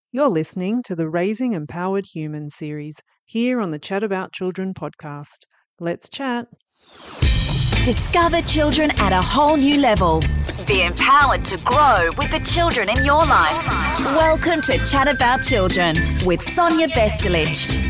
You're listening to the Raising Empowered Humans series here on the Chat About Children podcast. Let's chat. Discover children at a whole new level. Be empowered to grow with the children in your life. Welcome to Chat About Children with Sonia Bestelich.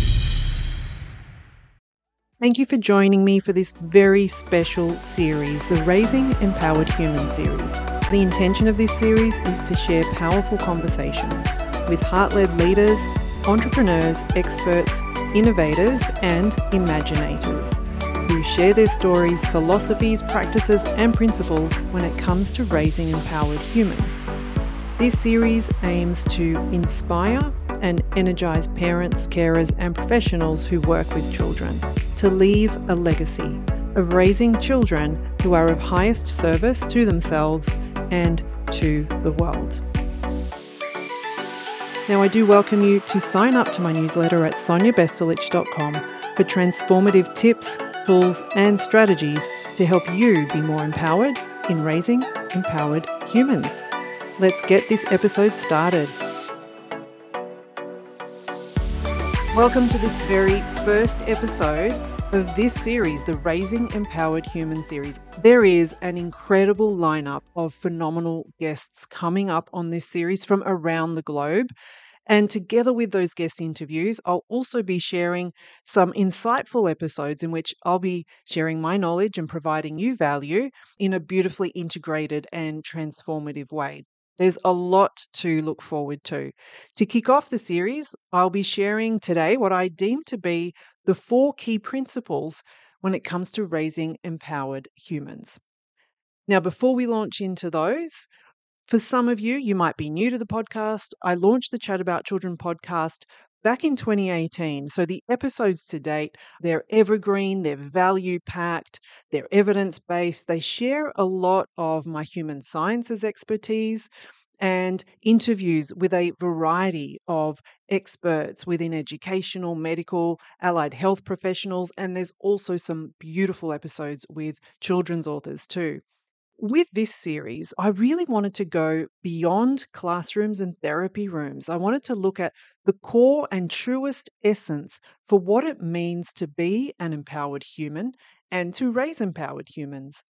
Thank you for joining me for this very special series, the Raising Empowered Humans series. The intention of this series is to share powerful conversations with heart-led leaders, entrepreneurs, experts, innovators, and imaginators who share their stories, philosophies, practices, and principles when it comes to raising empowered humans. This series aims to inspire and energize parents, carers, and professionals who work with children to leave a legacy of raising children who are of highest service to themselves and to the world. Now, I do welcome you to sign up to my newsletter at soniabestelich.com for transformative tips, tools, and strategies to help you be more empowered in raising empowered humans. Let's get this episode started. Welcome to this very first episode of this series, the Raising Empowered Humans series. There is an incredible lineup of phenomenal guests coming up on this series from around the globe. And together with those guest interviews, I'll also be sharing some insightful episodes in which I'll be sharing my knowledge and providing you value in a beautifully integrated and transformative way. There's a lot to look forward to. To kick off the series, I'll be sharing today what I deem to be the 4 key principles when it comes to raising empowered humans. Now, before we launch into those, for some of you, you might be new to the podcast. I launched the Chat About Children podcast back in 2018. So the episodes to date, they're evergreen, they're value-packed, they're evidence-based. They share a lot of my human sciences expertise and interviews with a variety of experts within educational, medical, allied health professionals, and there's also some beautiful episodes with children's authors too. With this series, I really wanted to go beyond classrooms and therapy rooms. I wanted to look at the core and truest essence for what it means to be an empowered human and to raise empowered humans.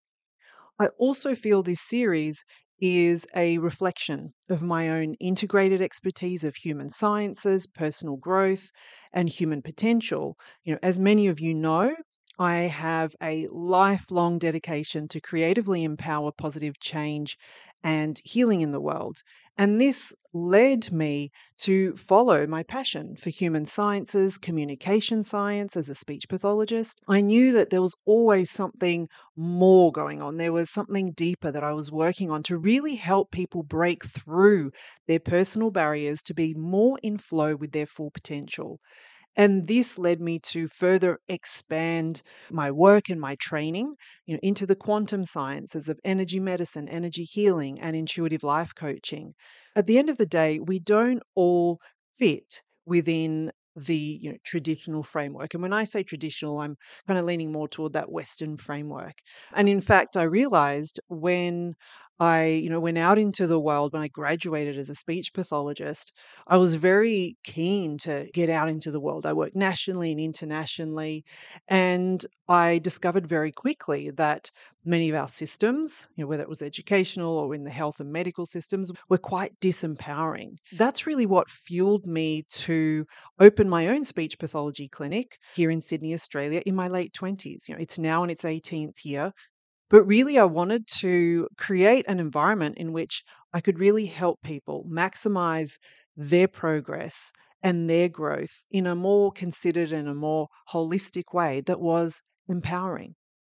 I also feel this series is a reflection of my own integrated expertise of human sciences, personal growth, and human potential. As many of you know, I have a lifelong dedication to creatively empower positive change and healing in the world. And this led me to follow my passion for human sciences, communication science as a speech pathologist. I knew that there was always something more going on. There was something deeper that I was working on to really help people break through their personal barriers to be more in flow with their full potential. And this led me to further expand my work and my training, into the quantum sciences of energy medicine, energy healing, and intuitive life coaching. At the end of the day, we don't all fit within the traditional framework. And when I say traditional, I'm kind of leaning more toward that Western framework. And in fact, I realized when I, went out into the world, when I graduated as a speech pathologist, I was very keen to get out into the world. I worked nationally and internationally, and I discovered very quickly that many of our systems, whether it was educational or in the health and medical systems, were quite disempowering. That's really what fueled me to open my own speech pathology clinic here in Sydney, Australia, in my late 20s. It's now in its 18th year. But really, I wanted to create an environment in which I could really help people maximize their progress and their growth in a more considered and a more holistic way that was empowering.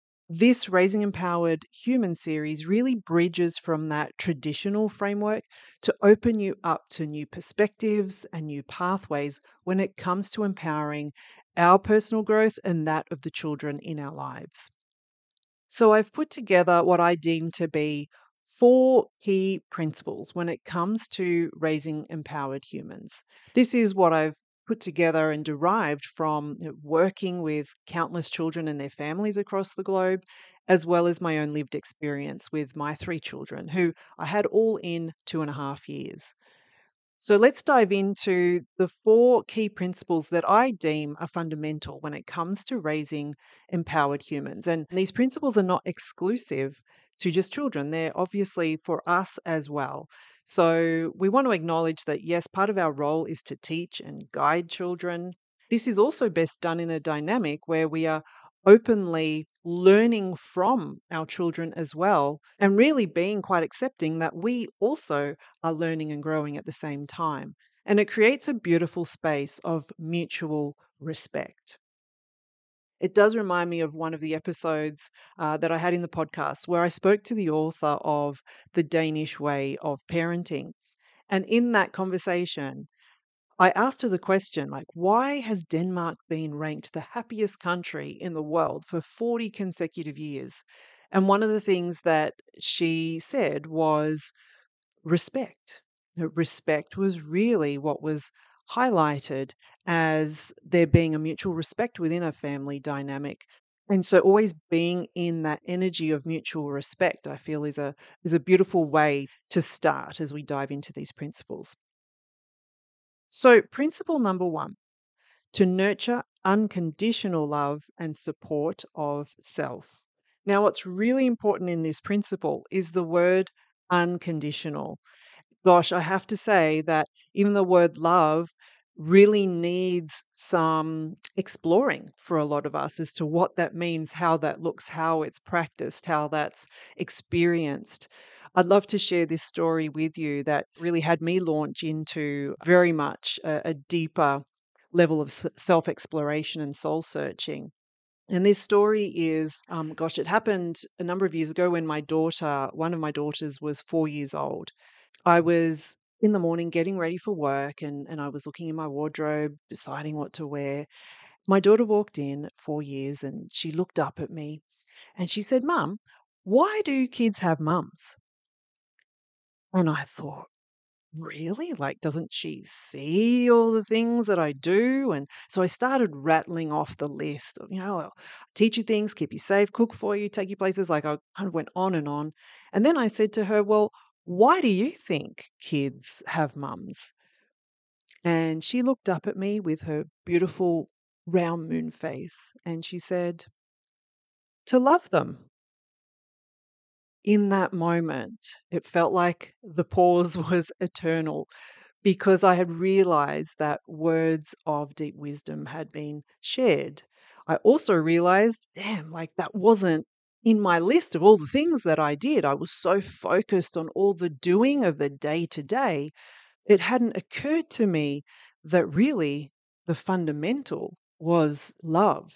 This Raising Empowered Human series really bridges from that traditional framework to open you up to new perspectives and new pathways when it comes to empowering our personal growth and that of the children in our lives. So I've put together what I deem to be 4 key principles when it comes to raising empowered humans. This is what I've put together and derived from working with countless children and their families across the globe, as well as my own lived experience with my 3 children, who I had all in 2.5 years. So let's dive into the 4 key principles that I deem are fundamental when it comes to raising empowered humans. And these principles are not exclusive to just children, they're obviously for us as well. So we want to acknowledge that, yes, part of our role is to teach and guide children. This is also best done in a dynamic where we are openly learning from our children as well, and really being quite accepting that we also are learning and growing at the same time. And it creates a beautiful space of mutual respect. It does remind me of one of the episodes that I had in the podcast where I spoke to the author of The Danish Way of Parenting. And in that conversation, I asked her the question, like, why has Denmark been ranked the happiest country in the world for 40 consecutive years? And one of the things that she said was respect. That respect was really what was highlighted as there being a mutual respect within a family dynamic. And so always being in that energy of mutual respect, I feel is a beautiful way to start as we dive into these principles. So principle number 1, to nurture unconditional love and support of self. Now, what's really important in this principle is the word unconditional. Gosh, I have to say that even the word love really needs some exploring for a lot of us as to what that means, how that looks, how it's practiced, how that's experienced. I'd love to share this story with you that really had me launch into very much a deeper level of self exploration and soul searching. And this story is, gosh, it happened a number of years ago when one of my daughters was 4 years old. I was in the morning getting ready for work and I was looking in my wardrobe, deciding what to wear. My daughter walked in at 4 years and she looked up at me and she said, "Mum, why do kids have mums?" And I thought, really? Like, doesn't she see all the things that I do? And so I started rattling off the list of, I'll teach you things, keep you safe, cook for you, take you places. Like, I kind of went on and on. And then I said to her, "Well, why do you think kids have mums?" And she looked up at me with her beautiful round moon face and she said, "To love them." In that moment, it felt like the pause was eternal because I had realized that words of deep wisdom had been shared. I also realized, damn, like that wasn't in my list of all the things that I did. I was so focused on all the doing of the day to day, it hadn't occurred to me that really the fundamental was love.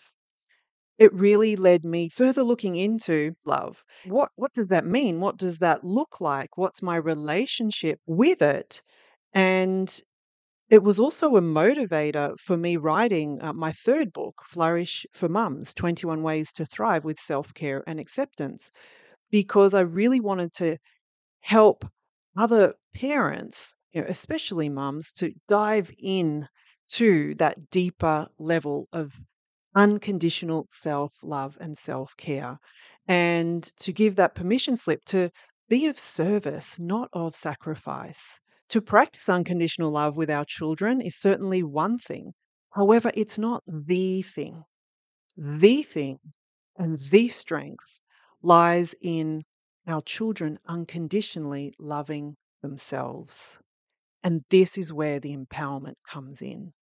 It really led me further looking into love. What does that mean? What does that look like? What's my relationship with it? And it was also a motivator for me writing my third book, Flourish for Mums: 21 Ways to Thrive with Self-Care and Acceptance, because I really wanted to help other parents, especially mums, to dive in to that deeper level of unconditional self love and self care, and to give that permission slip to be of service, not of sacrifice. To practice unconditional love with our children is certainly one thing. However, it's not the thing. The thing and the strength lies in our children unconditionally loving themselves. And this is where the empowerment comes in.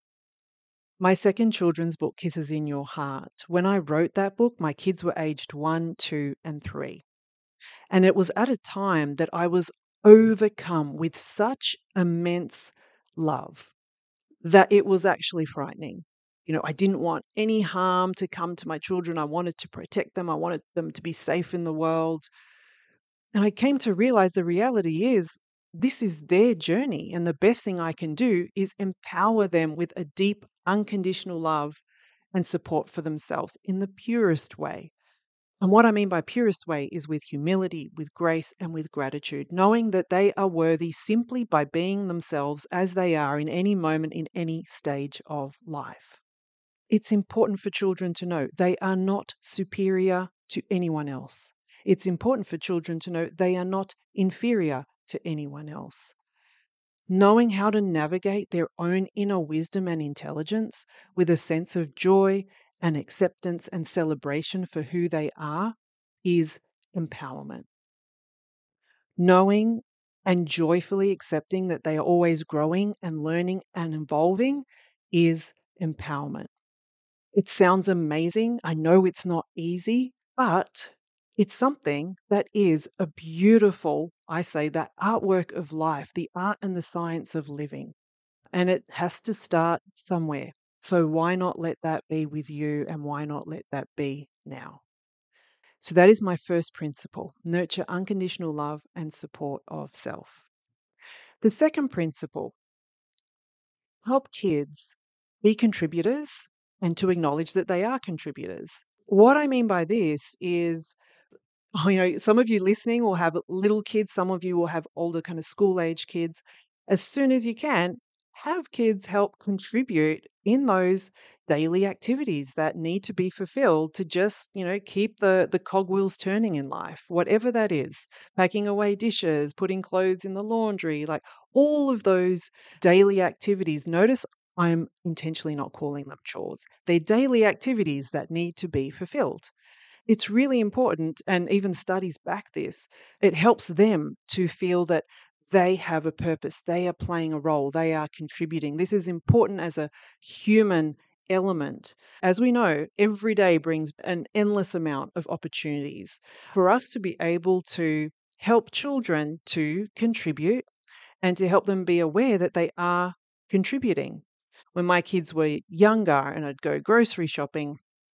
My second children's book, Kisses in Your Heart, when I wrote that book, my kids were aged 1, 2, and 3. And it was at a time that I was overcome with such immense love that it was actually frightening. I didn't want any harm to come to my children. I wanted to protect them. I wanted them to be safe in the world. And I came to realize the reality is this is their journey. And the best thing I can do is empower them with a deep, unconditional love and support for themselves in the purest way. And what I mean by purest way is with humility, with grace, and with gratitude, knowing that they are worthy simply by being themselves as they are in any moment, in any stage of life. It's important for children to know they are not superior to anyone else. It's important for children to know they are not inferior to anyone else. knowing how to navigate their own inner wisdom and intelligence with a sense of joy and acceptance and celebration for who they are is empowerment. Knowing and joyfully accepting that they are always growing and learning and evolving is empowerment. It sounds amazing. I know it's not easy, but it's something that is a beautiful, I say, that artwork of life, the art and the science of living. And it has to start somewhere. So why not let that be with you, and why not let that be now? So that is my first principle: nurture unconditional love and support of self. The second principle: help kids be contributors and to acknowledge that they are contributors. What I mean by this is, some of you listening will have little kids, some of you will have older kind of school age kids. As soon as you can, have kids help contribute in those daily activities that need to be fulfilled to just, keep the cogwheels turning in life, whatever that is. Packing away dishes, putting clothes in the laundry, like all of those daily activities. Notice I'm intentionally not calling them chores. They're daily activities that need to be fulfilled. It's really important, and even studies back this. It helps them to feel that they have a purpose, they are playing a role, they are contributing. This is important as a human element. As we know, every day brings an endless amount of opportunities for us to be able to help children to contribute and to help them be aware that they are contributing. When my kids were younger and I'd go grocery shopping,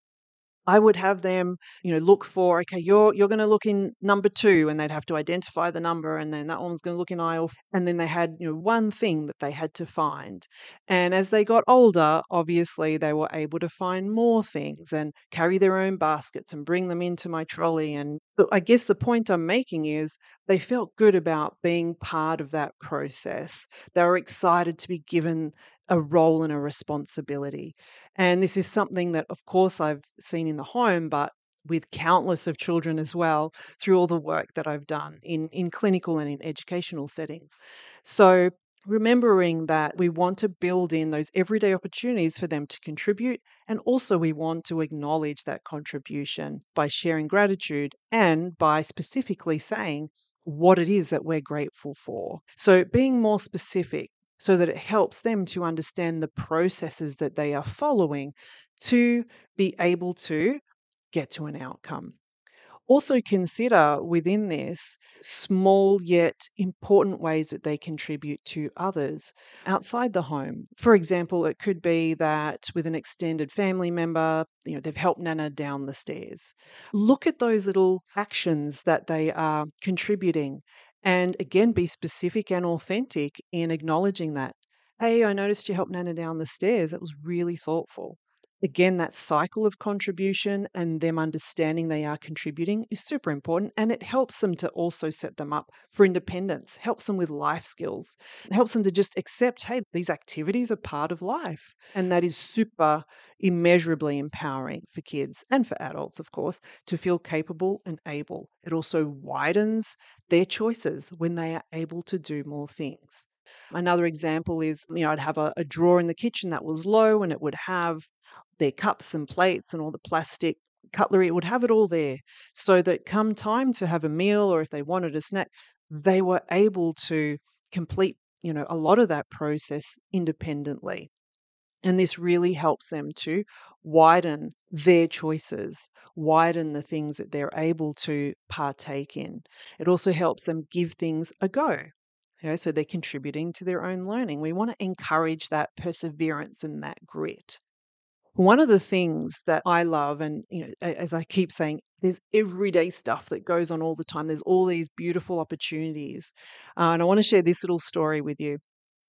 I would have them, look for, okay, you're going to look in number 2, and they'd have to identify the number, and then that one's going to look in and then they had, one thing that they had to find. And as they got older, obviously they were able to find more things and carry their own baskets and bring them into my trolley. And but I guess the point I'm making is they felt good about being part of that process. They were excited to be given a role and a responsibility. And this is something that, of course, I've seen in the home, but with countless of children as well through all the work that I've done in clinical and in educational settings. So remembering that we want to build in those everyday opportunities for them to contribute, and also we want to acknowledge that contribution by sharing gratitude and by specifically saying what it is that we're grateful for. So being more specific, so that it helps them to understand the processes that they are following to be able to get to an outcome. Also, consider within this small yet important ways that they contribute to others outside the home. For example, it could be that with an extended family member, they've helped Nana down the stairs. Look at those little actions that they are contributing, and again, be specific and authentic in acknowledging that. Hey, I noticed you helped Nana down the stairs. That was really thoughtful. Again, that cycle of contribution and them understanding they are contributing is super important, and it helps them to also set them up for independence, helps them with life skills, it helps them to just accept, hey, these activities are part of life. And that is super immeasurably empowering for kids and for adults, of course, to feel capable and able. It also widens their choices when they are able to do more things. Another example is, I'd have a drawer in the kitchen that was low, and it would have their cups and plates and all the plastic cutlery. It would have it all there, so that come time to have a meal, or if they wanted a snack, they were able to complete, a lot of that process independently. And this really helps them to widen their choices, widen the things that they're able to partake in. It also helps them give things a go. So they're contributing to their own learning. We want to encourage that perseverance and that grit. One of the things that I love, and as I keep saying, there's everyday stuff that goes on all the time. There's all these beautiful opportunities. And I want to share this little story with you.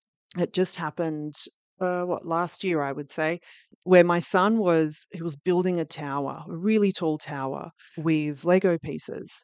It just happened, last year, I would say, where my son he was building a tower, a really tall tower with Lego pieces.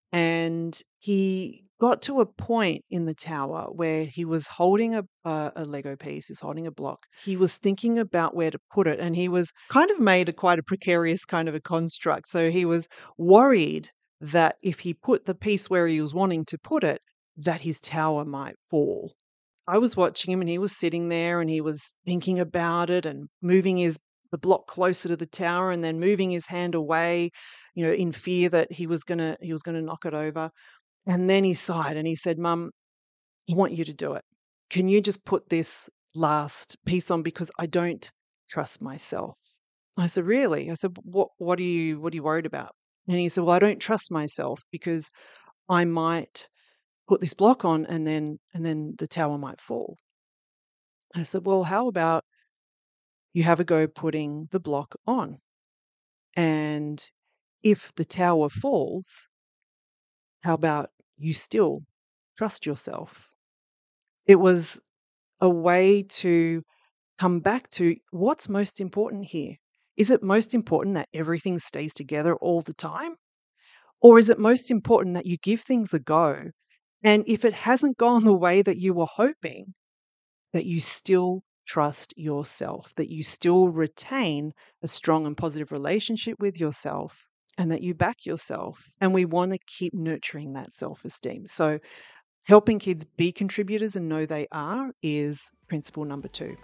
And he got to a point in the tower where he was holding a Lego piece, he's holding a block. He was thinking about where to put it, and he was kind of made quite a precarious kind of a construct. So he was worried that if he put the piece where he was wanting to put it, that his tower might fall. I was watching him and he was sitting there and he was thinking about it and moving the block closer to the tower and then moving his hand away, in fear that he was gonna knock it over. And then he sighed and he said, "Mum, I want you to do it. Can you just put this last piece on because I don't trust myself?" I said, "Really?" I said, "What are you worried about?" And he said, "Well, I don't trust myself because I might put this block on and then the tower might fall." I said, "Well, how about you have a go putting the block on? And if the tower falls, how about you still trust yourself?" It was a way to come back to what's most important here. Is it most important that everything stays together all the time? Or is it most important that you give things a go? And if it hasn't gone the way that you were hoping, that you still trust yourself, that you still retain a strong and positive relationship with yourself, and that you back yourself. And we want to keep nurturing that self esteem. So, helping kids be contributors and know they are is principle number 2.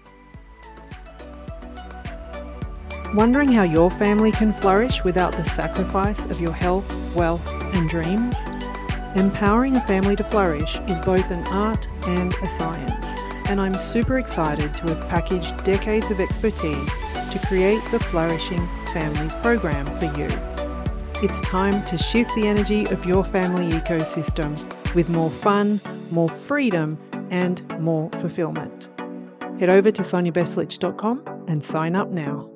Wondering how your family can flourish without the sacrifice of your health, wealth, and dreams? Empowering a family to flourish is both an art and a science, and I'm super excited to have packaged decades of expertise to create the Flourishing Families program for you. It's time to shift the energy of your family ecosystem with more fun, more freedom, and more fulfillment. Head over to soniabestlich.com and sign up now.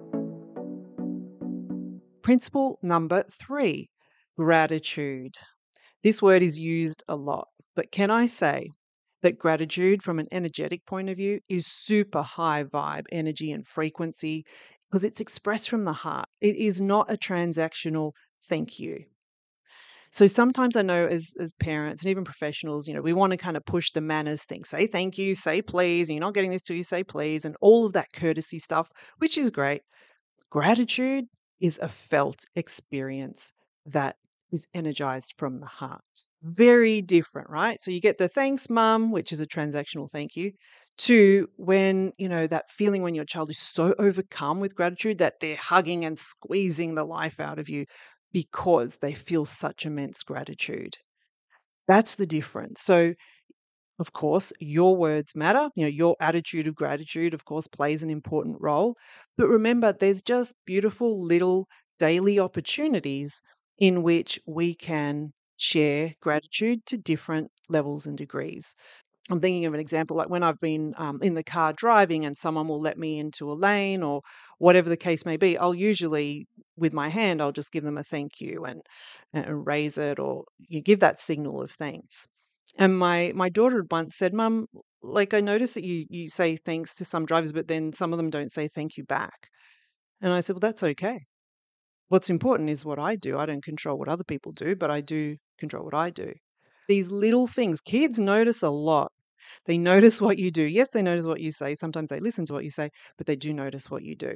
Principle number 3, gratitude. This word is used a lot, but can I say that gratitude from an energetic point of view is super high vibe energy and frequency because it's expressed from the heart. It is not a transactional thank you. So sometimes I know as parents and even professionals, we want to kind of push the manners thing. Say thank you, say please, and you're not getting this till you say please, and all of that courtesy stuff, which is great. Gratitude is a felt experience that is energized from the heart. Very different, right? So you get the thanks, mum, which is a transactional thank you, to when, that feeling when your child is so overcome with gratitude that they're hugging and squeezing the life out of you because they feel such immense gratitude. That's the difference. So of course, your words matter. Your attitude of gratitude, of course, plays an important role. But remember, there's just beautiful little daily opportunities in which we can share gratitude to different levels and degrees. I'm thinking of an example like when I've been in the car driving and someone will let me into a lane or whatever the case may be, I'll usually, with my hand, I'll just give them a thank you and raise it or you give that signal of thanks. And my daughter had once said, "Mum, like I notice that you say thanks to some drivers, but then some of them don't say thank you back." And I said, "Well, that's okay. What's important is what I do. I don't control what other people do, but I do control what I do." These little things, kids notice a lot. They notice what you do. Yes, they notice what you say. Sometimes they listen to what you say, but they do notice what you do.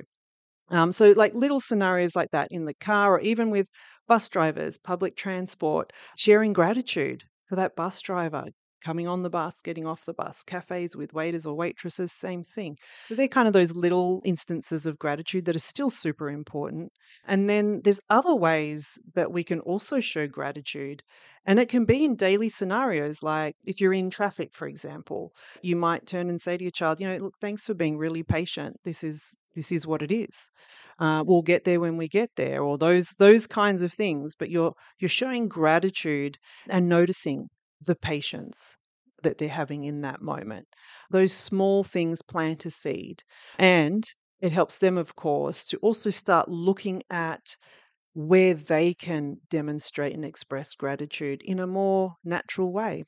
So, like little scenarios like that in the car, or even with bus drivers, public transport, sharing gratitude for that bus driver coming on the bus, getting off the bus, cafes with waiters or waitresses, same thing. So, they're kind of those little instances of gratitude that are still super important. And then there's other ways that we can also show gratitude. And it can be in daily scenarios, like if you're in traffic, for example, you might turn and say to your child, "Look, thanks for being really patient. This is what it is. We'll get there when we get there," or those kinds of things. But you're showing gratitude and noticing the patience that they're having in that moment. Those small things plant a seed, and it helps them, of course, to also start looking at where they can demonstrate and express gratitude in a more natural way.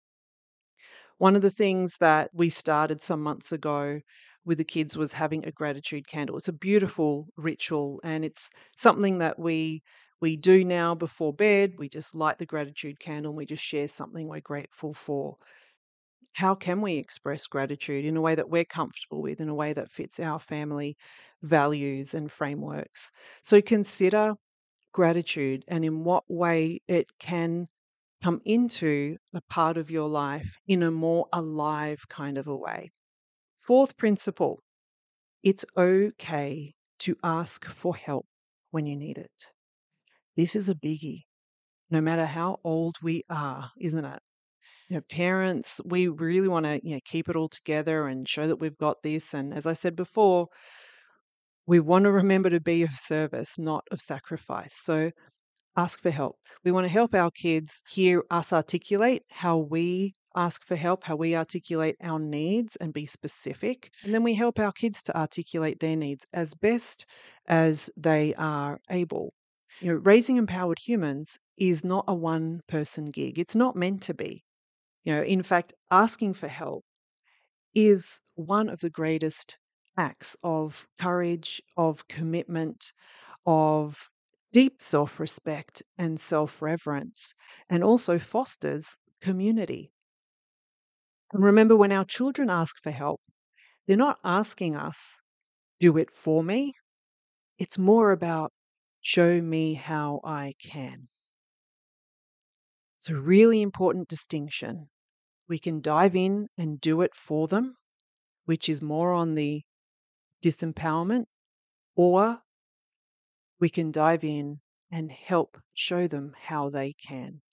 One of the things that we started some months ago with the kids was having a gratitude candle. It's a beautiful ritual and it's something that we do now before bed. We just light the gratitude candle and we just share something we're grateful for. How can we express gratitude in a way that we're comfortable with, in a way that fits our family values and frameworks? So consider gratitude and in what way it can come into a part of your life in a more alive kind of a way. Fourth principle, it's okay to ask for help when you need it. This is a biggie, no matter how old we are, isn't it? Parents, we really want to, keep it all together and show that we've got this. And as I said before, we want to remember to be of service, not of sacrifice. So ask for help. We want to help our kids hear us articulate how we ask for help, how we articulate our needs and be specific. And then we help our kids to articulate their needs as best as they are able. Raising empowered humans is not a one-person gig. It's not meant to be. In fact, asking for help is one of the greatest acts of courage, of commitment, of deep self-respect and self-reverence, and also fosters community. And remember, when our children ask for help, they're not asking us, do it for me. It's more about, show me how I can. It's a really important distinction. We can dive in and do it for them, which is more on the disempowerment, or we can dive in and help show them how they can.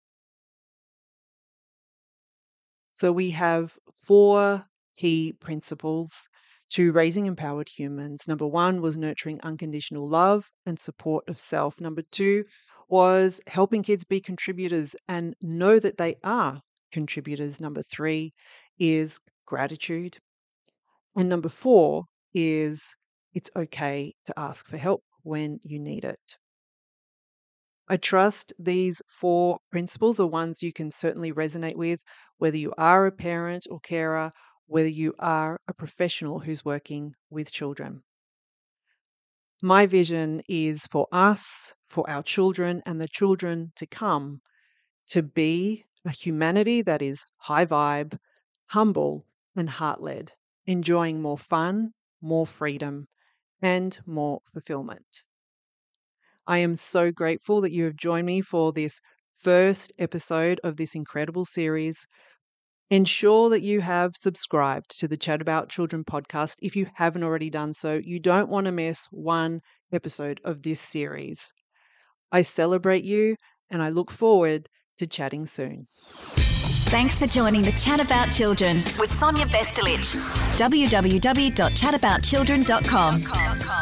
So we have 4 key principles to raising empowered humans. Number 1 was nurturing unconditional love and support of self. Number 2 was helping kids be contributors and know that they are contributors. Number 3 is gratitude. And number 4 is it's okay to ask for help when you need it. I trust these 4 principles are ones you can certainly resonate with, whether you are a parent or carer, whether you are a professional who's working with children. My vision is for us, for our children, and the children to come to be a humanity that is high vibe, humble, and heart-led, enjoying more fun, more freedom, and more fulfillment. I am so grateful that you have joined me for this first episode of this incredible series. Ensure that you have subscribed to the Chat About Children podcast if you haven't already done so. You don't want to miss one episode of this series. I celebrate you and I look forward to chatting soon. Thanks for joining the Chat About Children with Sonia Vestelich. www.chataboutchildren.com.